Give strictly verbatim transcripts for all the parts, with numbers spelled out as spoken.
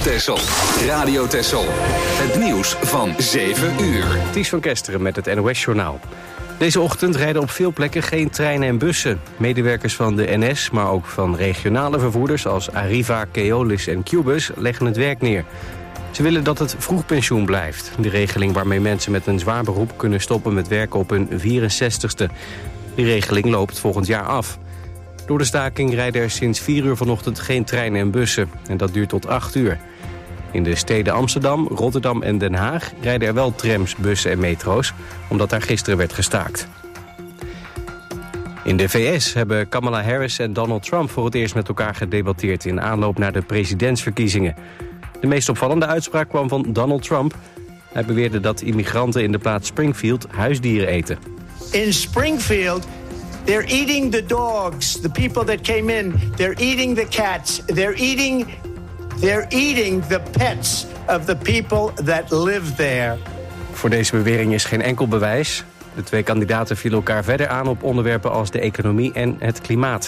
Texel. Radio Texel. Het nieuws van zeven uur. Ties van Kesteren met het N O S-journaal. Deze ochtend rijden op veel plekken geen treinen en bussen. Medewerkers van de N S, maar ook van regionale vervoerders als Arriva, Keolis en Qbus leggen het werk neer. Ze willen dat het vroegpensioen blijft. De regeling waarmee mensen met een zwaar beroep kunnen stoppen met werken op hun vierenzestigste. Die regeling loopt volgend jaar af. Door de staking rijden er sinds vier uur vanochtend geen treinen en bussen. En dat duurt tot acht uur. In de steden Amsterdam, Rotterdam en Den Haag rijden er wel trams, bussen en metro's, omdat daar gisteren werd gestaakt. In de V S hebben Kamala Harris en Donald Trump voor het eerst met elkaar gedebatteerd in aanloop naar de presidentsverkiezingen. De meest opvallende uitspraak kwam van Donald Trump. Hij beweerde dat immigranten in de plaats Springfield huisdieren eten. In Springfield, they're eating the dogs, the people that came in. They're eating the cats. They're eating, they're eating the pets of the people that live there. Voor deze bewering is geen enkel bewijs. De twee kandidaten vielen elkaar verder aan op onderwerpen als de economie en het klimaat.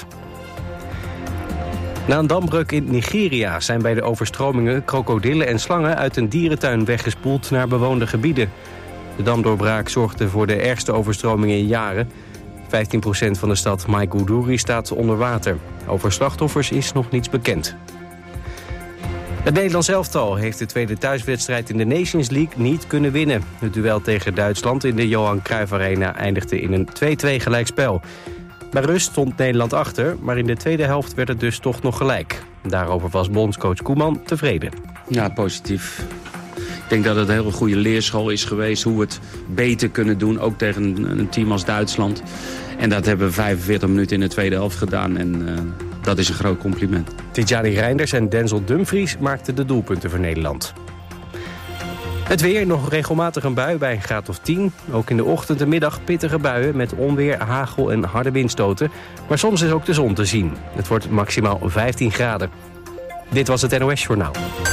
Na een dambreuk in Nigeria zijn bij de overstromingen krokodillen en slangen uit een dierentuin weggespoeld naar bewoonde gebieden. De damdoorbraak zorgde voor de ergste overstromingen in jaren. vijftien procent van de stad Maiduguri staat onder water. Over slachtoffers is nog niets bekend. Het Nederlands elftal heeft de tweede thuiswedstrijd in de Nations League niet kunnen winnen. Het duel tegen Duitsland in de Johan Cruijff Arena eindigde in een twee-twee gelijkspel. Bij rust stond Nederland achter, maar in de tweede helft werd het dus toch nog gelijk. Daarover was bondscoach Koeman tevreden. Ja, positief. Ik denk dat het een hele goede leerschool is geweest hoe we het beter kunnen doen, ook tegen een team als Duitsland. En dat hebben we vijfenveertig minuten in de tweede helft gedaan en uh, dat is een groot compliment. Tidjani Reinders en Denzel Dumfries maakten de doelpunten voor Nederland. Het weer, nog regelmatig een bui bij een graad of tien. Ook in de ochtend en middag pittige buien met onweer, hagel en harde windstoten. Maar soms is ook de zon te zien. Het wordt maximaal vijftien graden. Dit was het N O S-journaal.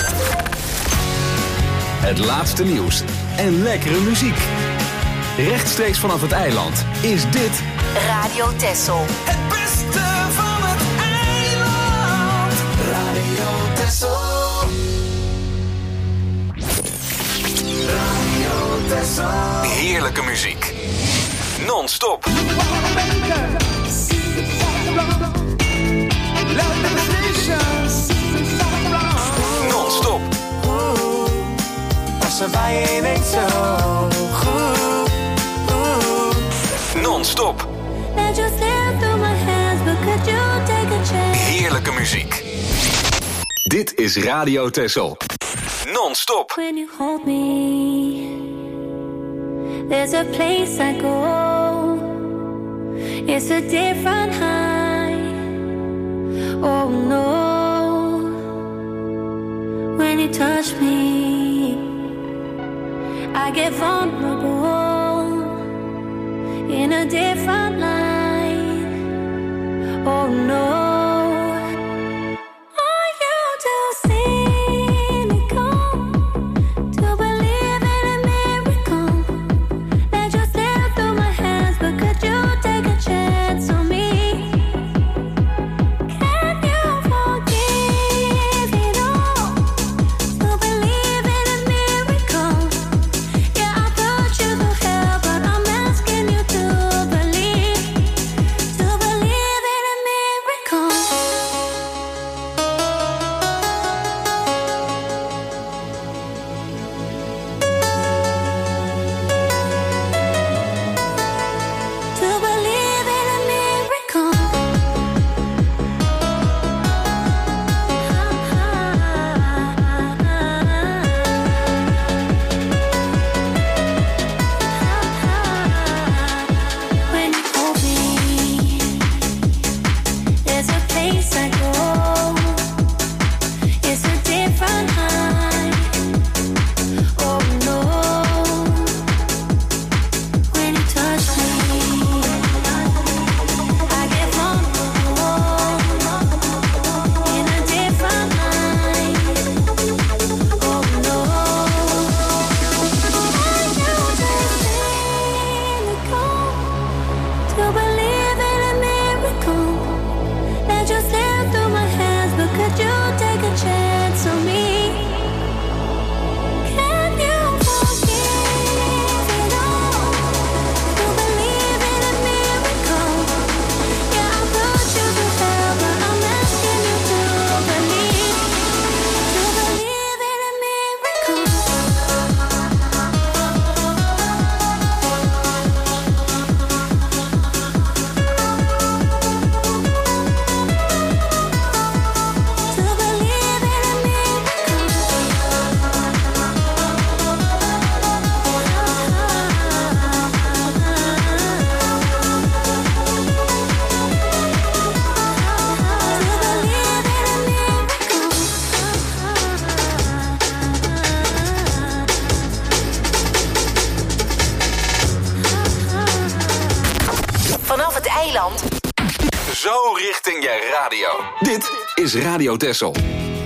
Het laatste nieuws en lekkere muziek. Rechtstreeks vanaf het eiland is dit Radio Texel. Het beste van het eiland. Radio Texel. Radio Texel. Heerlijke muziek. Non-stop. Non-stop. Non-stop. Heerlijke muziek. Dit is Radio Texel. Non-stop. When you hold me, there's a place I go. It's a different high. Oh no. When you touch me, I get vulnerable in a different light. Oh no. Believe zo richting je radio. Dit is Radio Texel.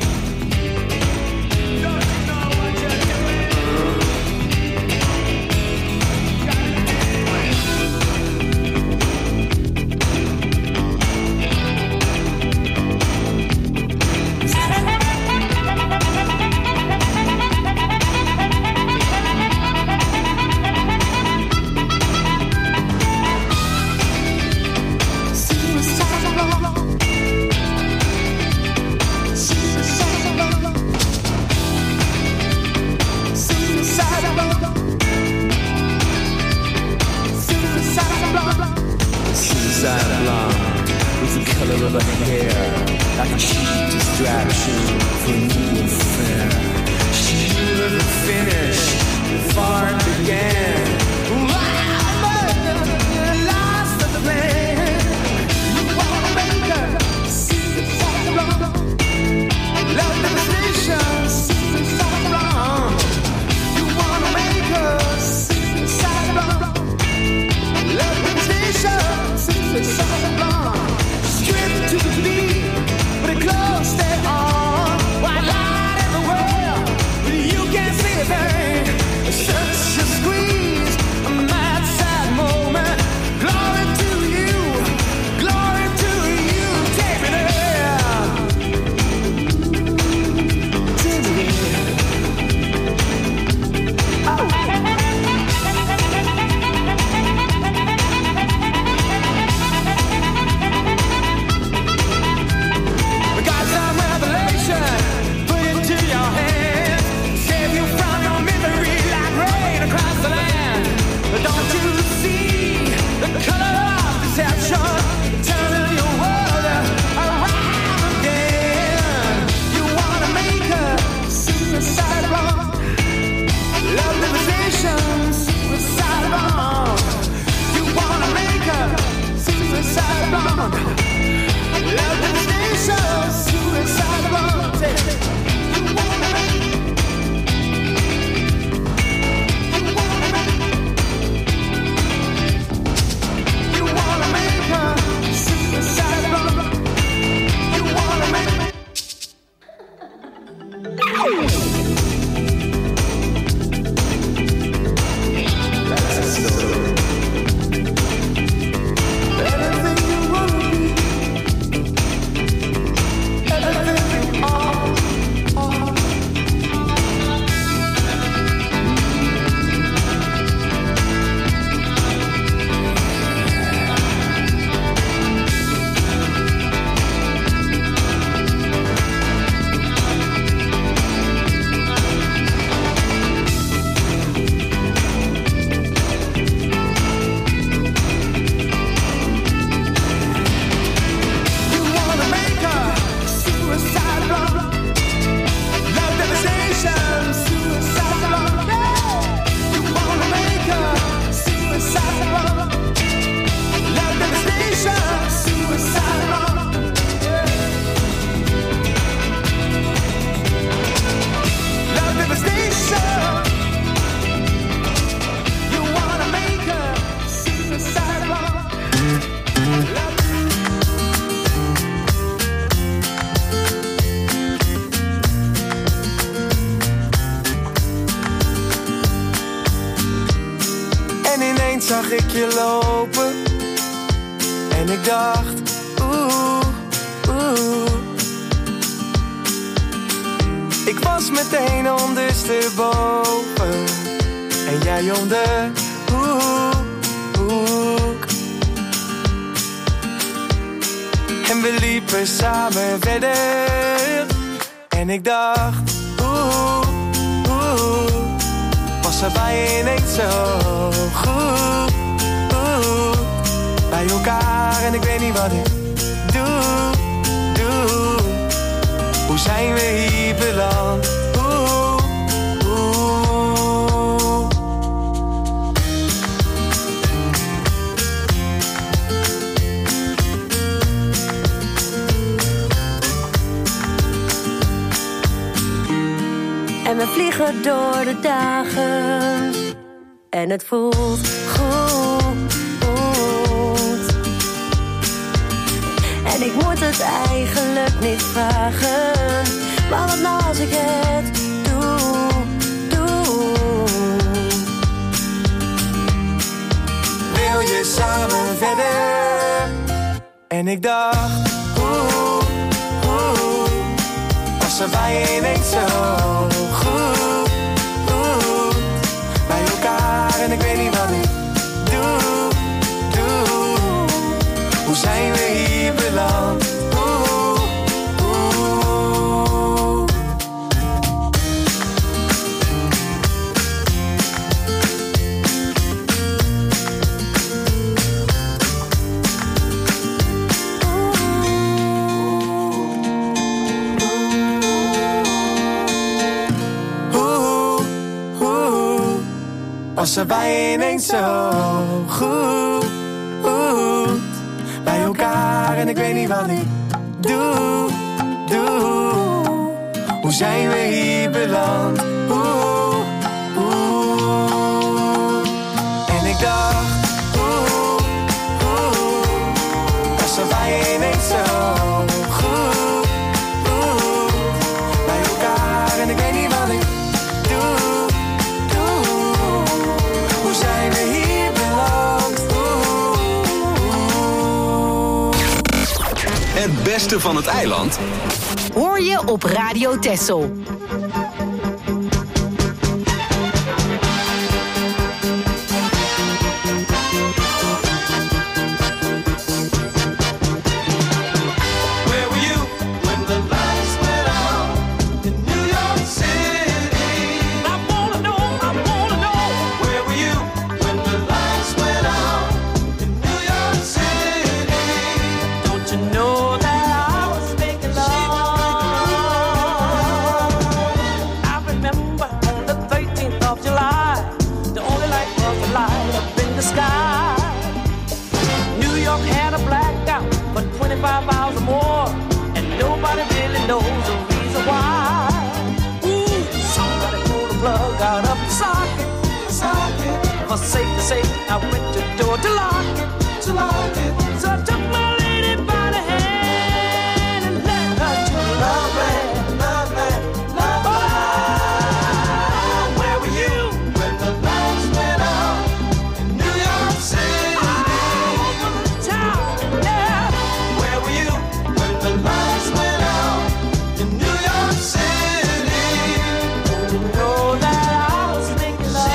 Zag ik je lopen en ik dacht, oeh, oeh. Ik was meteen ondersteboven en jij om de hoek. En we liepen samen verder en ik dacht, oeh, oeh. Was er bij ineens zo goed, oeh, bij elkaar en ik weet niet wat ik doe, doe. Hoe zijn we hier beland, oeh, oeh. En we vliegen door de dagen en het voelt goed. En ik moet het eigenlijk niet vragen, maar wat nou als ik het doe, doe. Wil je samen verder? En ik dacht, oeh, oeh, passen wij ineens zo goed, goed bij elkaar. En ik weet niet wat ik doe, doe. Hoe zijn we hier beland? Oeh, oeh. Passen wij ineens zo goed, goed bij elkaar. En ik weet niet wat ik doe, doe. Hoe zijn we hier beland? Oeh, oeh. En ik dacht, oeh, oeh. Passen wij ineens zo goed, goed bij elkaar. En ik weet niet wat ik doe. Zijn we hier beland? Het beste van het eiland hoor je op Radio Texel. Safe to say, I went to the door to lock it, to lock it. So I took my lady by the hand and led her to Loveland, Loveland, Loveland. Where were you when the lights went out in New York City? All over the town, yeah. Where were you when the lights went out in New York City? Don't you know that I was making love?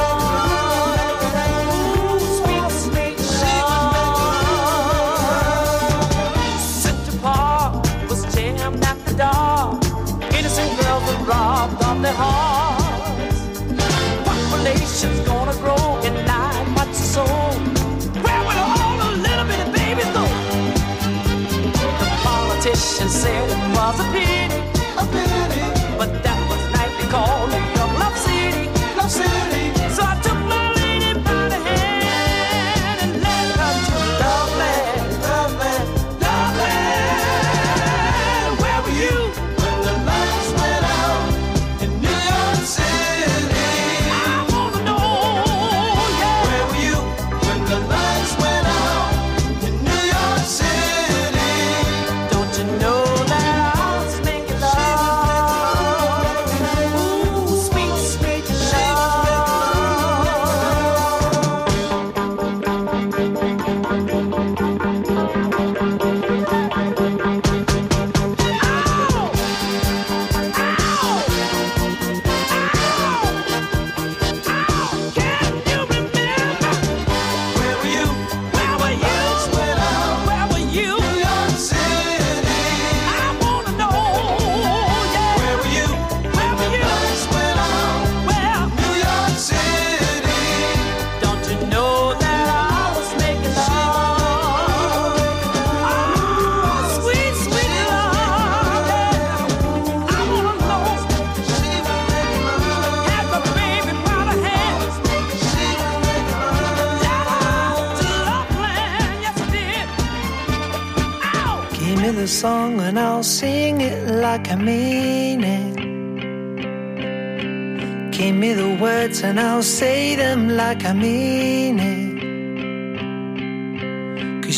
Robbed of their hearts. Population's gonna grow in nine months or so. Where will all the little bitty babies go? The politicians said it was a pity, a pity, but that was nightly called New York Love City, Love City. So I took my lady by the hand and led her to Loveland, Loveland, Loveland. Where were you when the lights went out in New York City? I wanna know, yeah. Where were you when the lights went out in New York City? Don't you know that I was making love? Ooh, sweet, sweet Song and I'll sing it like I mean it. Give me the words and I'll say them like I mean it.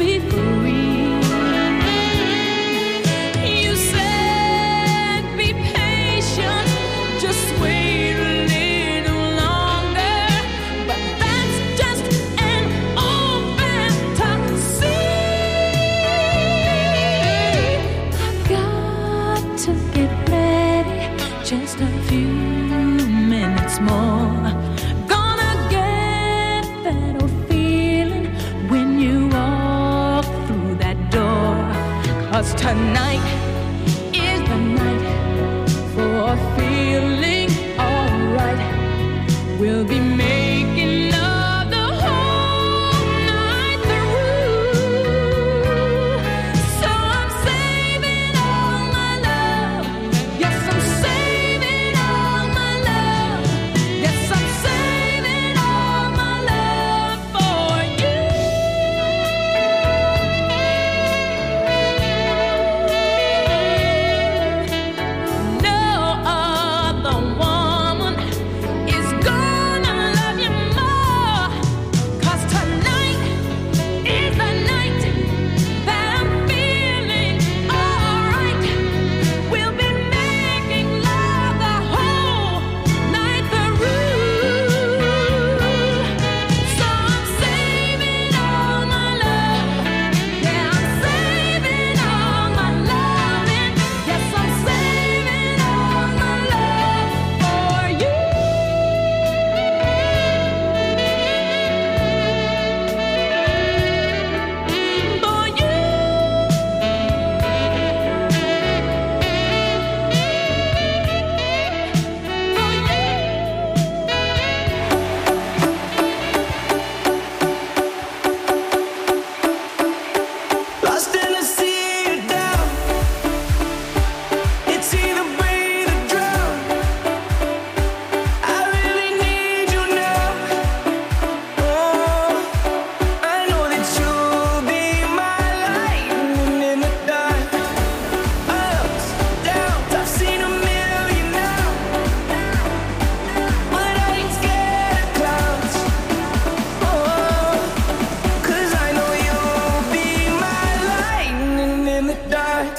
be free. You said be patient, just wait a little longer, but that's just an old fantasy. I've got to get ready, just a few minutes more. Gonna get that old feeling when you walk through that door. 'Cause tonight is the night for feeling alright. We'll be making love the whole night through. So I'm saving all my love. Yes, I'm saving all my love. Yes, I'm saving all my love for you. No other woman is gonna love you more. 'Cause tonight is the night that I'm feeling alright. We'll be making love the whole night through. So I'm saving all my love. Yeah, I'm saving all my loving. Yes, I'm saving all my love for you. For you. Lost in the sea or down. It's either breathe or drown. I really need you now. Oh, I know that you'll be my lightning in the dark. Ups, downs, I've seen a million now, but I ain't scared of clouds. Oh, 'cause I know you'll be my lightning in the dark.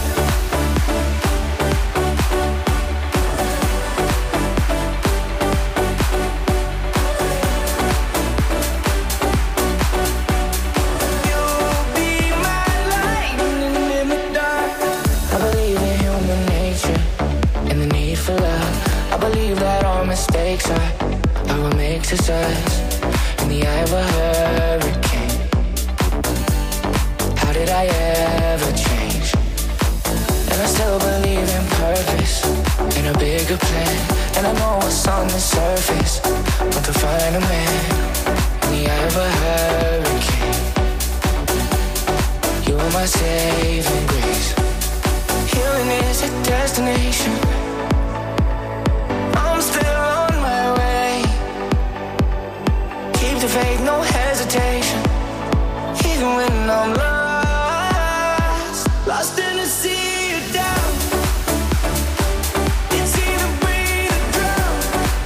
You'll be my lightning in the dark. I believe in human nature and the need for love. I believe that all mistakes are, are what makes us us. In the eye of a hurricane, how did I ever change? And I still believe in purpose, in a bigger plan. And I know what's on the surface, but to find a man in the eye of a hurricane, you are my saving grace. Healing is a destination. I'm still on my way. Keep the faith, no hesitation. Even when I'm lost, lost in the sea or down. It's either breathe or drown.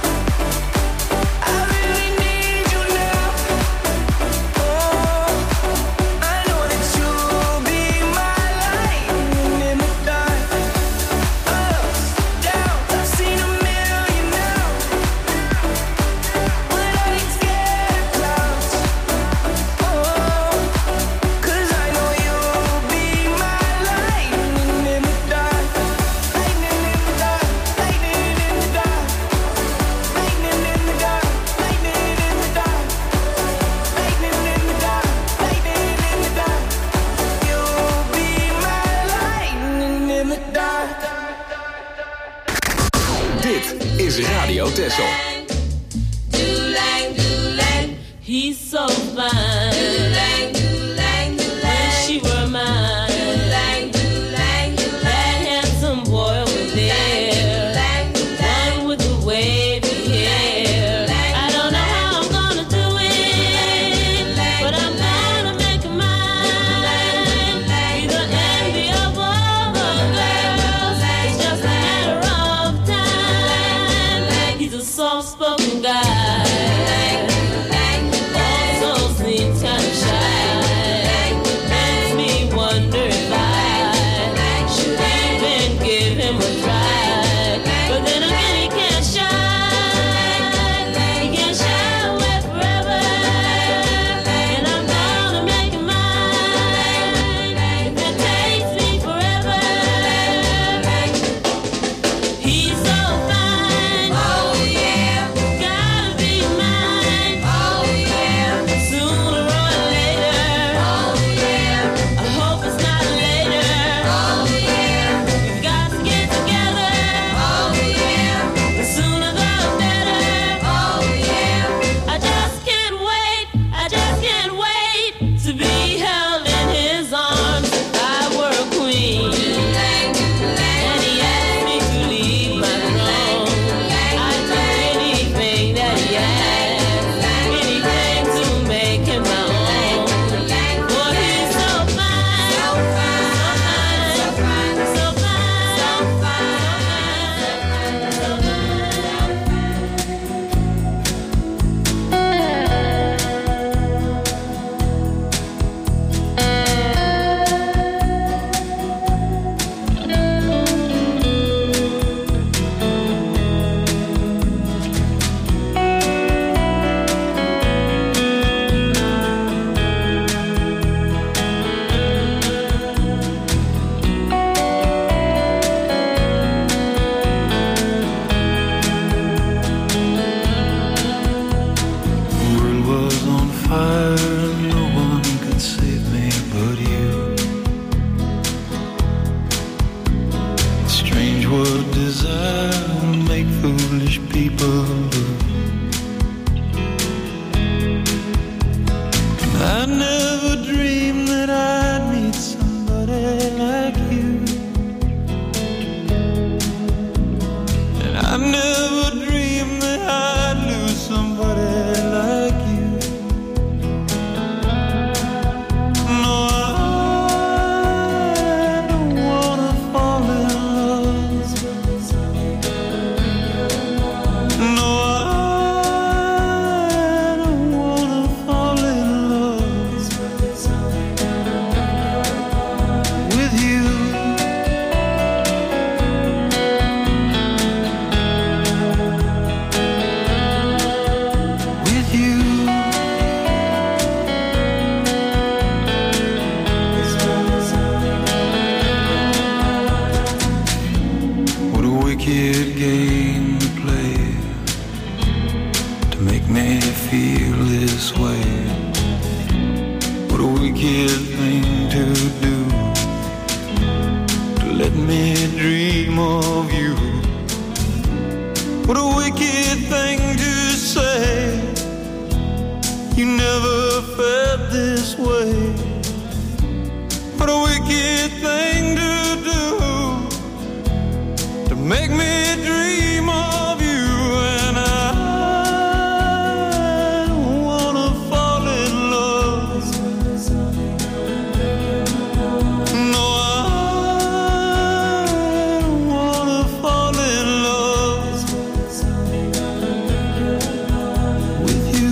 I really need you now. Oh, I know that you'll be my lightning in the dark. Ups, downs, I've seen a million now, but I ain't scared of clouds. Oh, 'cause I know you'll be my lightning in the dark. Lightning in the dark, lightning in the dark. Lightning in the dark, lightning in the dark. Lightning in the dark, lightning in the dark. You'll be my lightning in the dark. Dit is Radio Texel. Doolang, doolang, he's so fine. Doolang, doolang, doolang, when she were mine. Doolang, doolang, doolang, that handsome boy over there. Doolang, doolang, one with the wavy hair. I don't know how I'm gonna do it, but I'm gonna make it mine. Be the envy of all the girls. It's just a matter of time. He's a soft to do to let me dream of you. What a wicked thing to say. You never felt this way. What a wicked thing to do to make me dream of you. And I don't wanna fall in love. No, I don't wanna fall in love with you.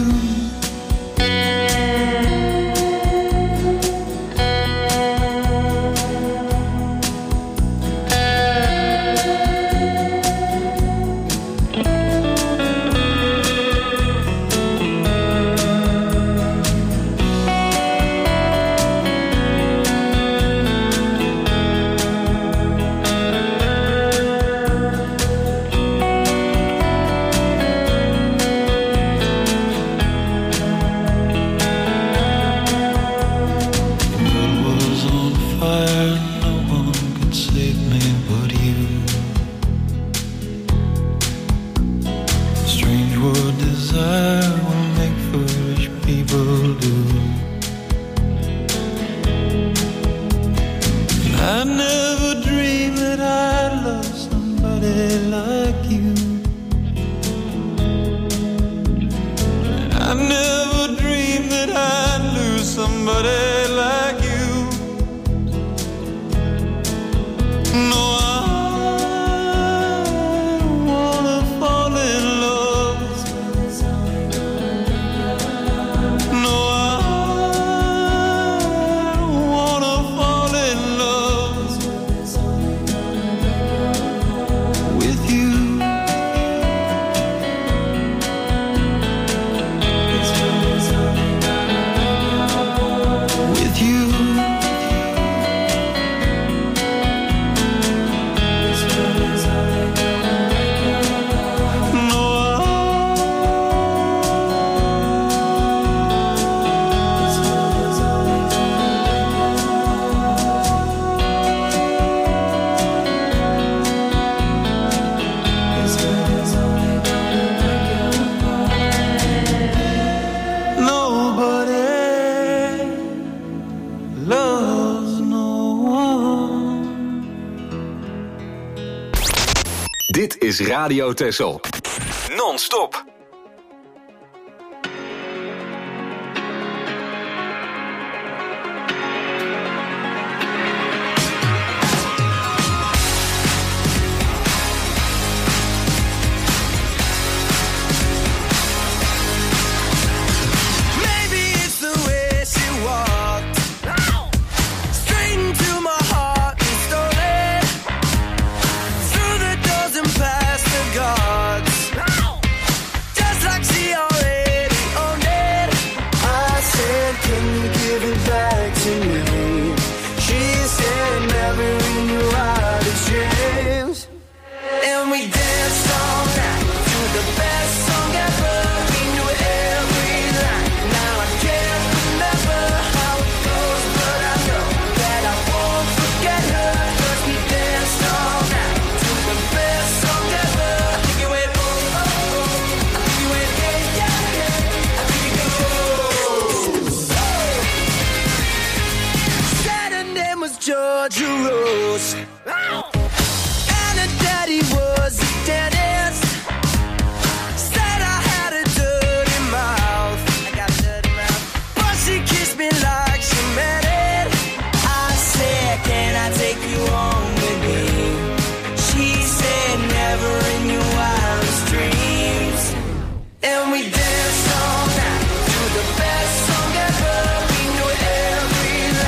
Dit is Radio Texel. Non-stop.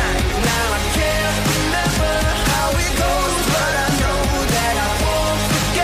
Now I can't remember how it goes, but I know that I won't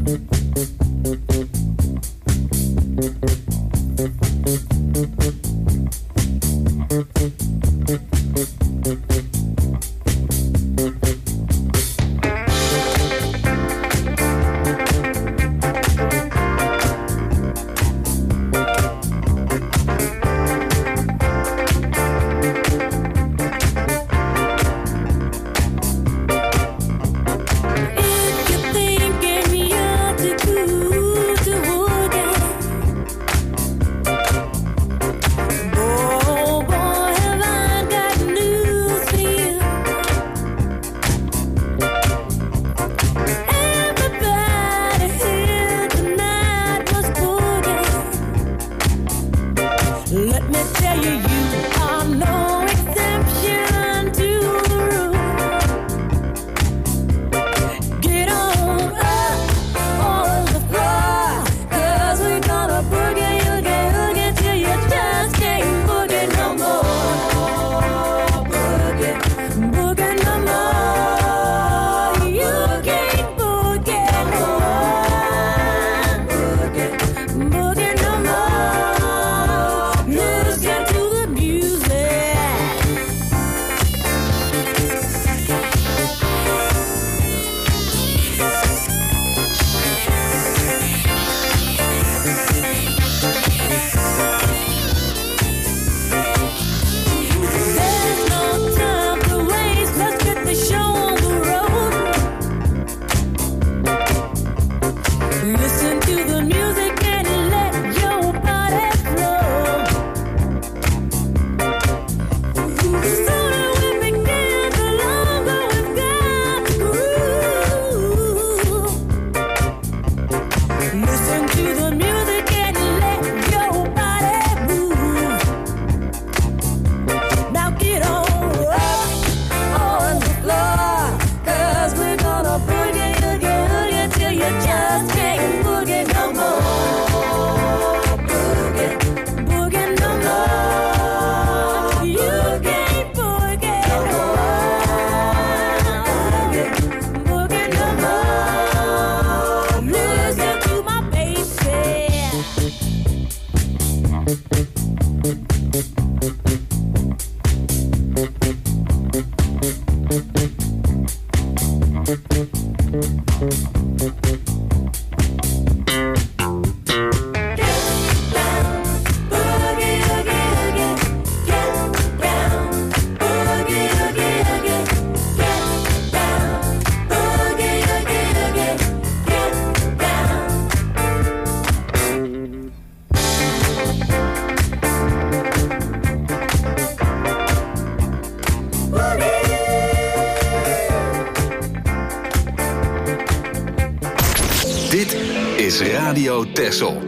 Radio Texel.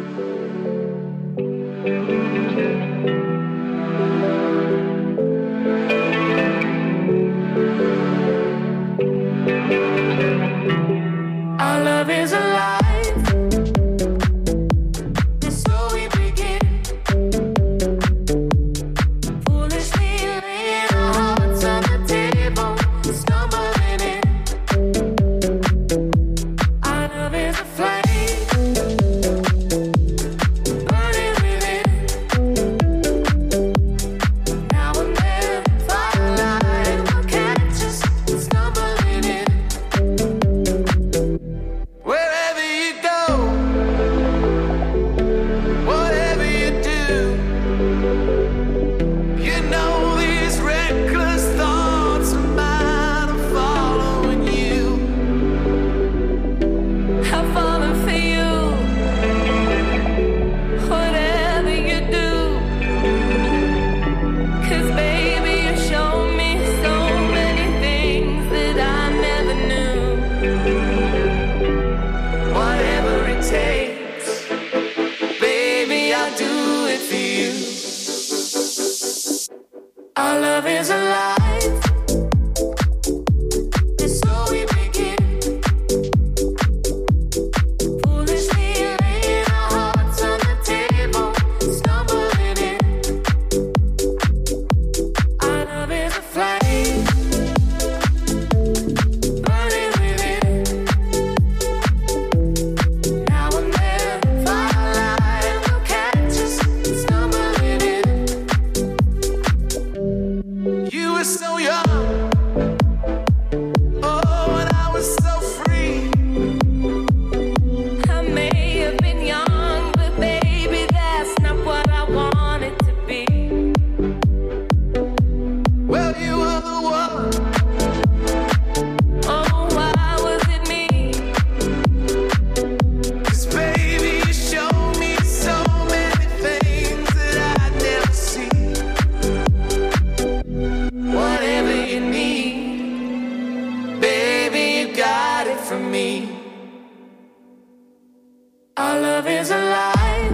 love is alive.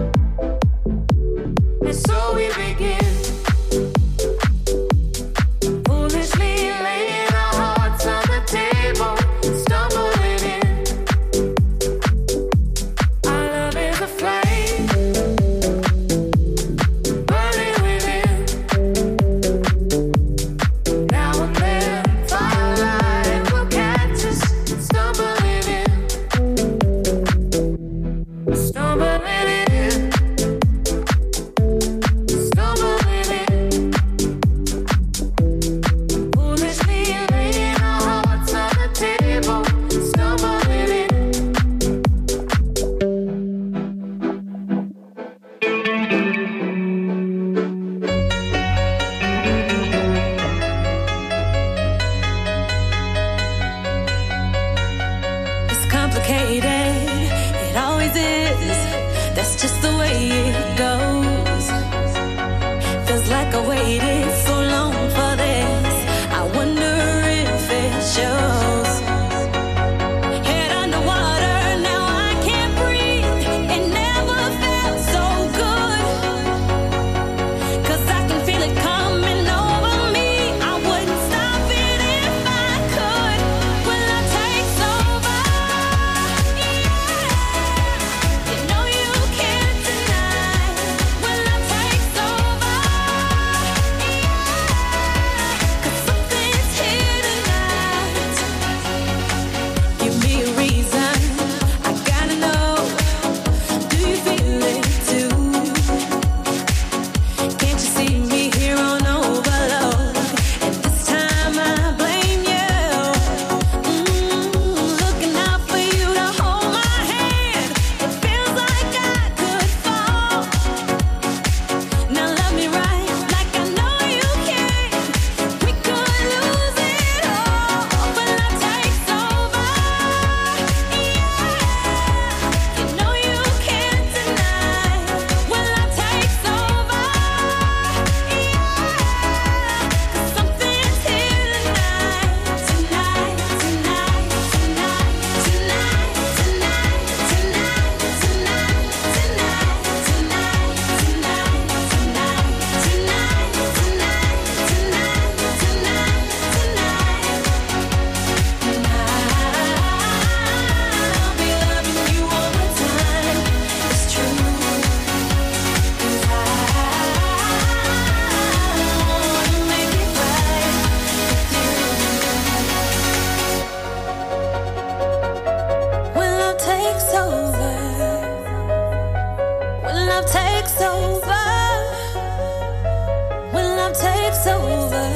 And so we begin. Foolishly laying our hearts on the table, stumbling in. Our love is a flame, burning within. Now and then, firelight will catch us, stumbling in. Stumbling in. Stumbling in. Foolishly laying our hearts on the table, stumbling in. It's complicated, it always is. That's just the way it goes. Feels like I waited so long for this. I wonder if it shows. Head underwater, now I can't breathe. It never felt so good. 'Cause I can feel it coming over me. I wouldn't stop it if I could. Will love takes over? Yeah. You know you can't deny. Will love takes over? Yeah. 'Cause something's here tonight. Give me a reason, I gotta know. Do you feel it too? Can't you see me here on overload? And this time I blame you. Mm, looking out for you to hold my hand. It feels like I could fall. Now love me right, like I know you can. We could lose it all, but love takes over. Yeah, you know you can't deny. When love takes over, yeah, 'cause something's here tonight, tonight, tonight, tonight, tonight, tonight, tonight, tonight, tonight, tonight, tonight, tonight, tonight, tonight, I'll be loving you all the time. It's true, 'cause I wanna make it right with you. When love takes over, when love takes over, when love takes over,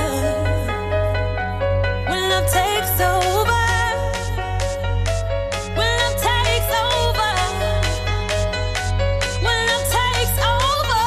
when love takes over, when love takes over, when love takes over,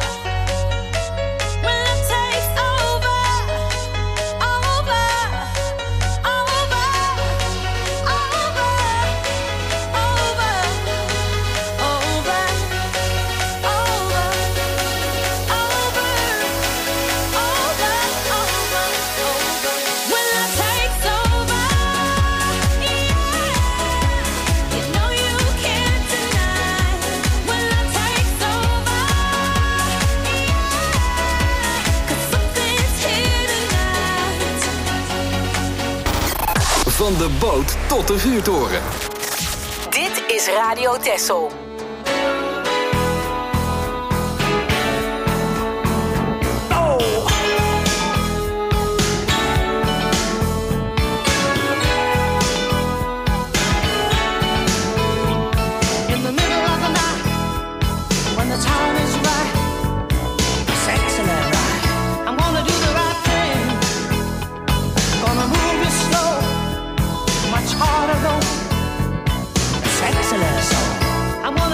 when love takes over, over, over, over, over, over, over, over, over, over, over. When love takes over, yeah, you know you can't deny. When love takes over, yeah, 'cause something's here tonight. Van de boot tot de vuurtoren. Dit is Radio Texel. In the middle of the night, when the time is right, sexy and right, I'm gonna do the right thing. Gonna move it slow, much harder though, sexy and so. I'm gonna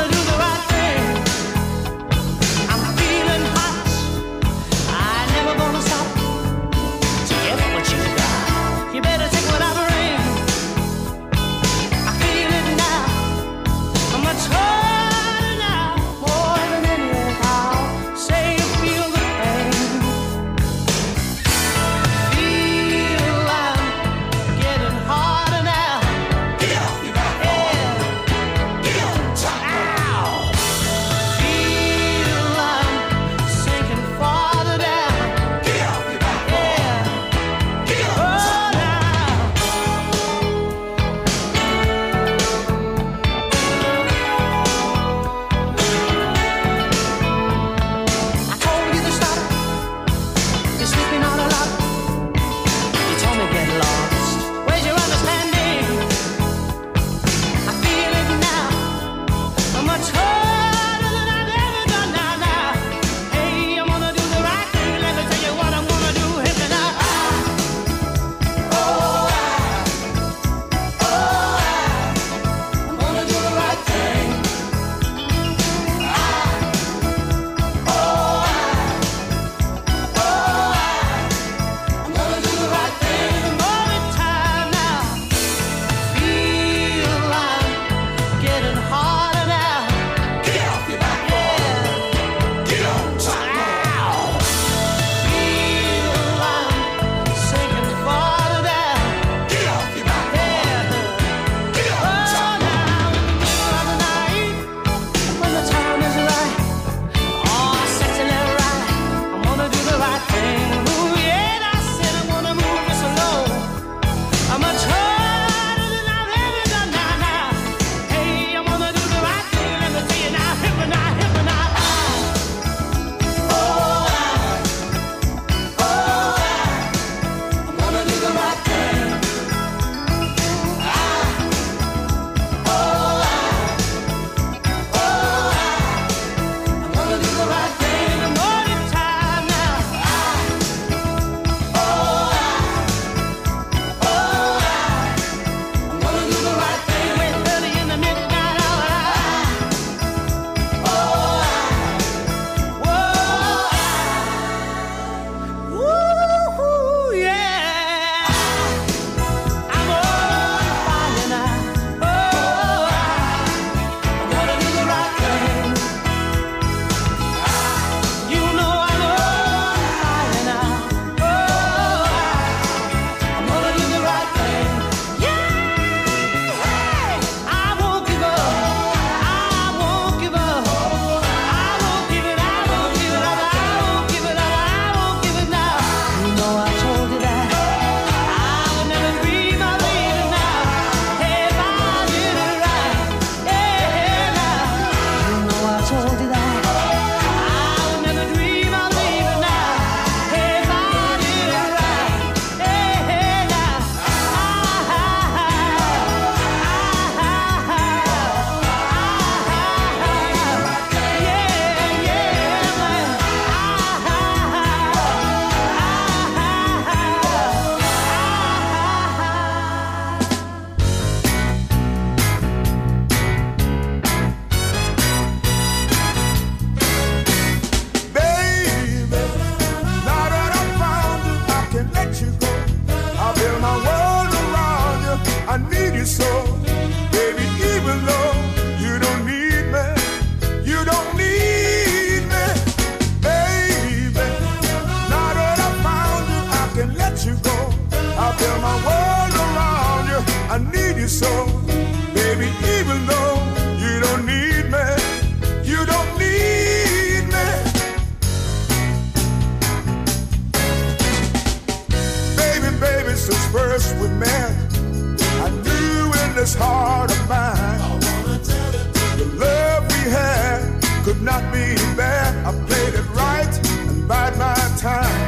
not mean bad. I played it right and bide my time.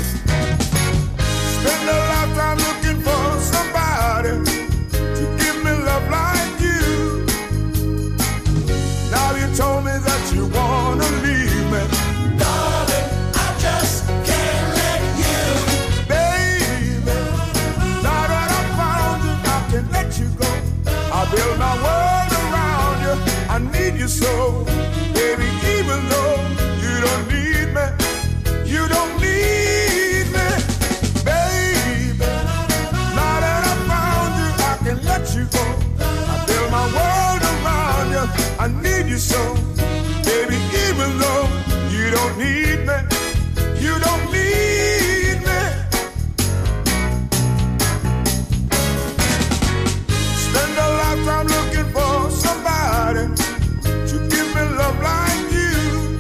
Spend a lifetime looking for somebody to give me love like you. Now you told me that you wanna leave me. Darling, I just can't let you. Baby, now that I found you, I can't let you go. I build my world around you, I need you so. Baby, even though you don't need me, you don't need me. Baby, now that I found you, I can let you go. I build my world around you, I need you so. Baby, even though you don't need me, you don't need me. Spend a lifetime looking for somebody to give me love like you.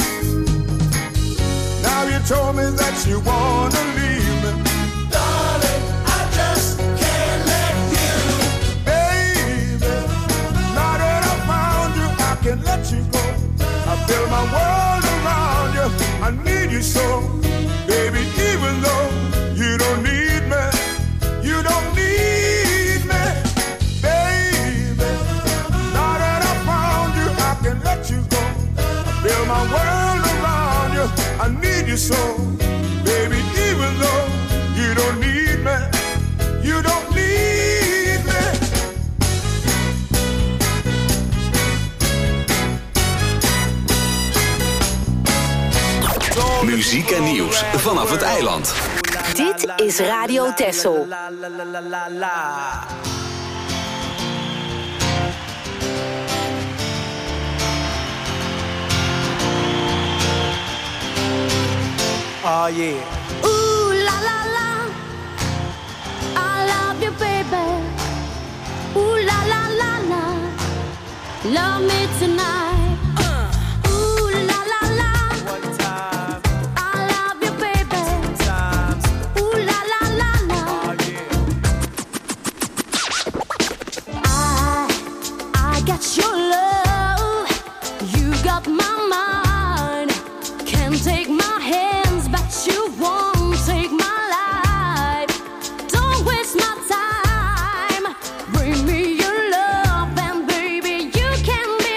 Now you told me that you wanna leave me. Darling, I just can't let you. Baby, now that I found you, I can let you go. I build my world around you, I need you so. Baby, even though you don't need me, you don't need me. Baby, now that I found you, I can let you go. I build my world around you, I need you so. Baby, even though you don't need me, you don't need me. Muziek en nieuws vanaf het eiland. Dit is Radio Texel. Oh yeah. Ooh la la la, I love you, baby. Ooh la la la la, love me tonight. Uh. Ooh la la la, One time, I love you, baby. two times. Ooh la la la la, Oh yeah. I I got your love, you got my mind. Can't take my hands, but you won't take my life. Don't waste my time. Bring me your love, and baby, you can be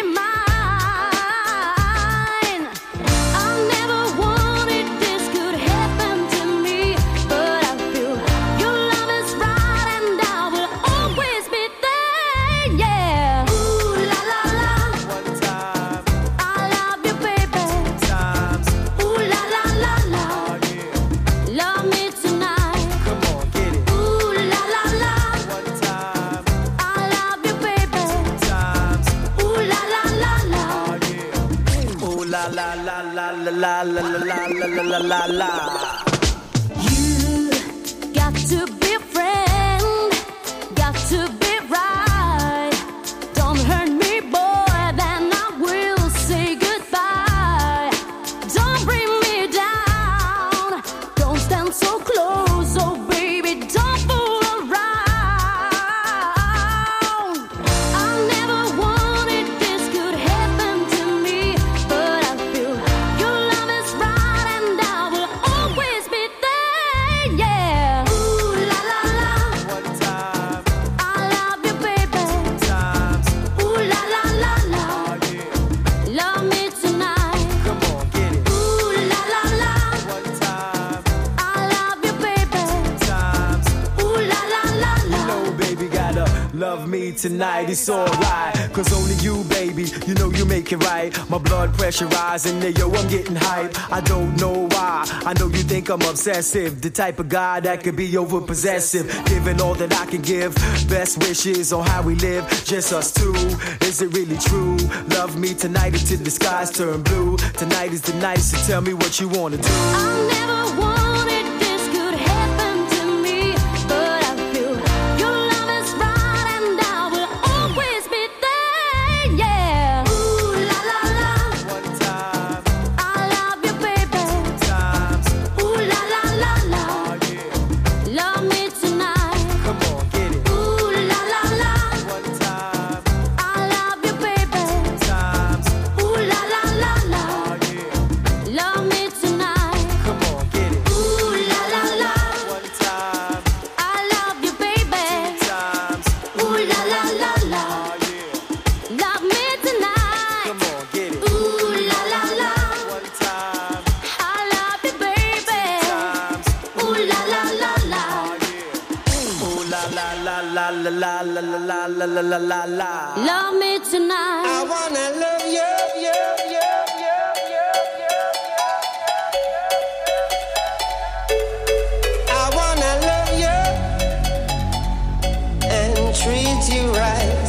mine. I never wanted this could happen to me, but I feel your love is right, and I will always be there. Yeah. Ooh la la la, One time, I love you, baby. two times. Ooh la la la la, Oh yeah. love me tonight. Come on, get it. Ooh la la la, One time, I love you, baby. two times. Ooh la la la la, Oh yeah. Ooh la la la la la la la la la la la la. you got to be a friend, got to be right. Don't hurt me, boy, then I will say goodbye. Don't bring me down, don't stand so close, oh baby, don't fool around. I never wanted this could happen to me, but I feel your love is right, and I will always be there. Yeah. Ooh la la la, One time, I love you, baby. two times. Ooh la la la la, Oh yeah. love me tonight. Come on, get it. Ooh la la la, One time, I love you, baby. two times. Ooh la la la la. No, baby, gotta love me tonight, it's alright. Cause only you, baby, you know you make it right. My blood pressure rising, yo, I'm getting hype. I don't know why, I know you think I'm obsessive. The type of guy that could be over possessive. Giving all that I can give, best wishes on how we live, just us two. Is it really true? Love me tonight until the skies turn blue. Tonight is the night, so tell me what you wanna do. I never wanted this could happen to me, but I feel your love is right, and I will always be there. Yeah. Ooh la la la, One time, I love you, baby. two times. Ooh la la la la, Oh yeah. love me tonight. Come on, get it. Ooh la la la, One time, I love you, baby. two times. Ooh la la la la, la la la la la la la la. Love me tonight. I wanna love you, you, you, you, you, you. I wanna love you and treat you right.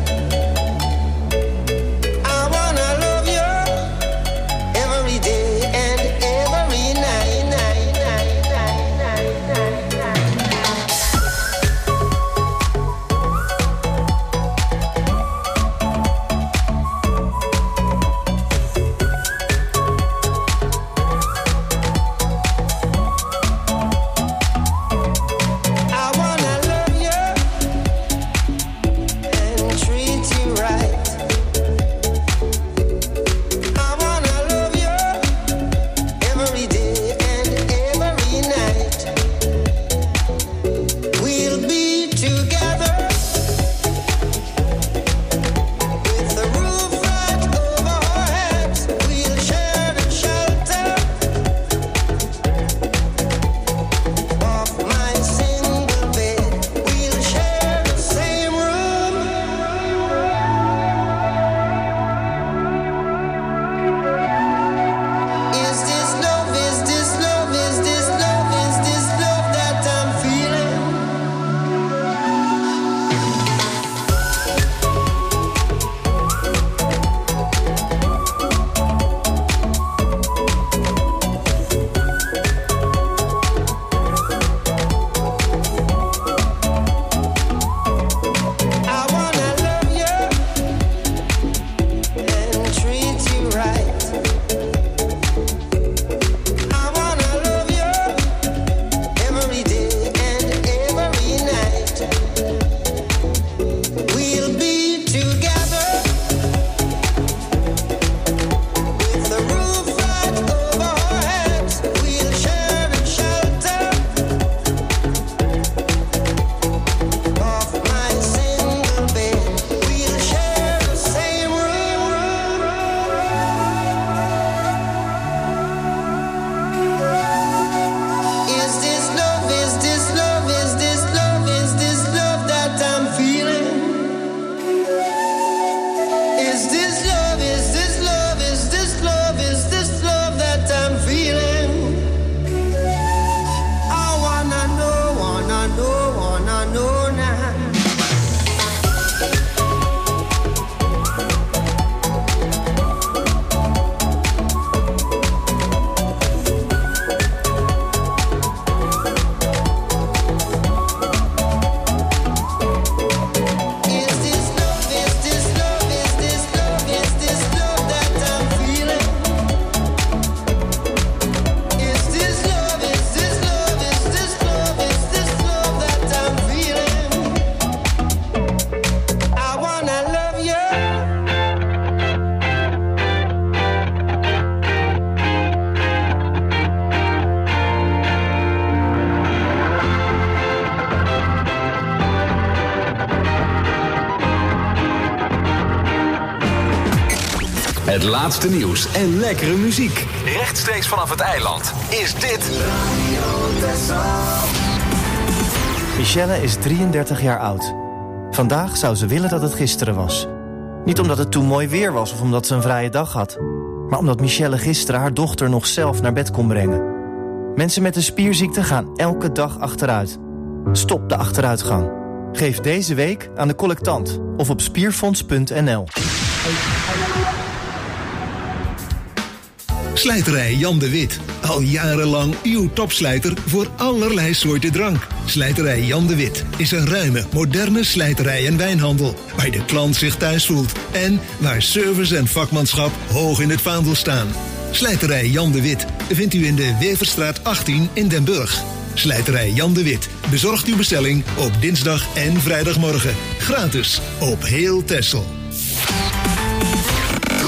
I wanna love you every day and every night, night, night, night, night, night, night. Het laatste nieuws en lekkere muziek. Rechtstreeks vanaf het eiland is dit... Michelle is drieëndertig jaar oud. Vandaag zou ze willen dat het gisteren was. Niet omdat het toen mooi weer was of omdat ze een vrije dag had, maar omdat Michelle gisteren haar dochter nog zelf naar bed kon brengen. Mensen met een spierziekte gaan elke dag achteruit. Stop de achteruitgang. Geef deze week aan de collectant of op spierfonds punt n l. Slijterij Jan de Wit. Al jarenlang uw topslijter voor allerlei soorten drank. Slijterij Jan de Wit is een ruime, moderne slijterij en wijnhandel, waar de klant zich thuis voelt en waar service en vakmanschap hoog in het vaandel staan. Slijterij Jan de Wit vindt u in de Weverstraat achttien in Den Burg. Slijterij Jan de Wit bezorgt uw bestelling op dinsdag en vrijdagmorgen. Gratis op heel Texel.